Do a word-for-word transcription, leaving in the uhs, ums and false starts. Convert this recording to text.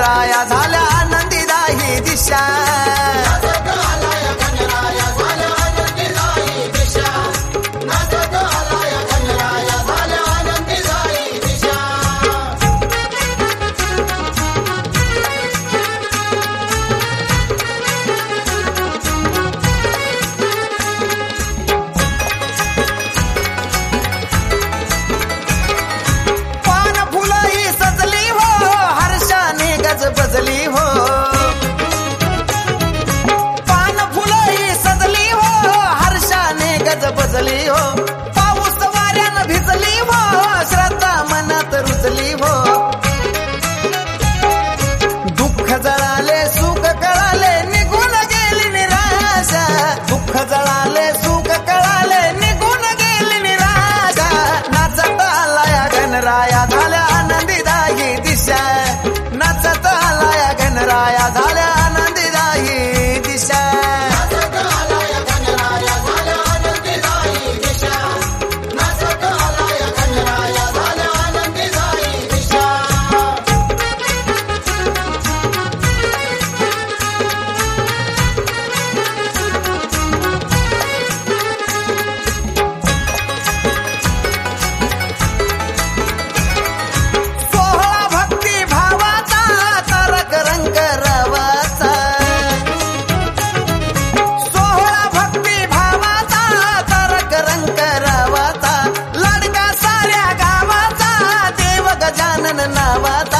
गणराया झाल्या आनंदीदायी दिशा बजली हो पान फुलही सजली हो हर्षाने गज बजली हो पाऊस वाऱ्यानं भिजली हो श्रद्धा मनात रुजली हो दुःख जळाले सुख कळाले निघून गेली निराशा दुःख जळाले सुख कळाले निघून गेली निराशा नाचत आलाय गणराया झाल्या आनंदीदायी दिशा नाचत आलाय गणराया झाल्या आनंदीदायी दिशा नाचत आलाय गणराया झाल्या आनंदीदायी दिशा नाचत आलाय गणराया झाल्या आनंदीदायी दिशा सोहळा भक्ती भावाचा तारक रंग रवाचा सोहळा भक्ती भावाचा तारक रंग रवाचा लाडका साऱ्या गावाचा देव गजानन नावाचा